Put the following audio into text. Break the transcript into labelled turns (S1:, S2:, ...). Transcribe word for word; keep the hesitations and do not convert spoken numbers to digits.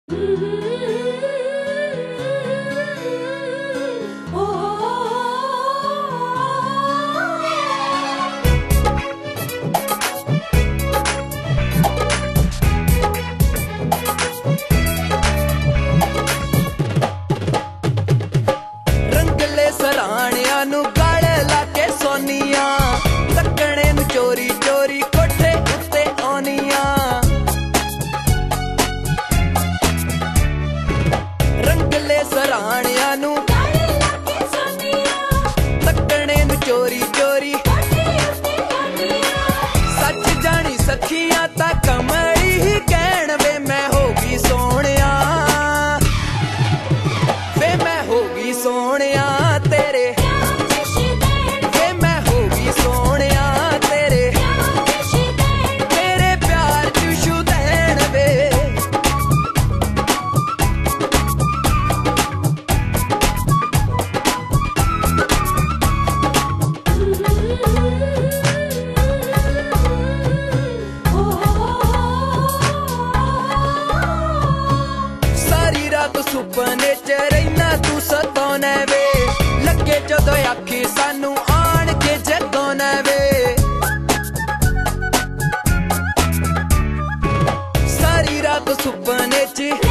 S1: रंगले सराणिया नू गल लाके सोनिया तकने नू चोरी चोरी कोठे उत्ते आनिया। रंगले सराणिया नू गल लाके सोनिया तकने नू चोरी चोरी कोठे उत्ते आनिया। सच जानी सखियां ता कमली ही कहण वे मैं होगी सोहणिया, वे मैं होगी सोहणिया तेरे, वे मैं होगी सोहणिया तेरे, तेरे प्यार च शुदैन वे। सारी रात सुपने च रहना तू सताने वे, लगे जदों आखी सानू आन के जगाने वे। सारी रात सुपने च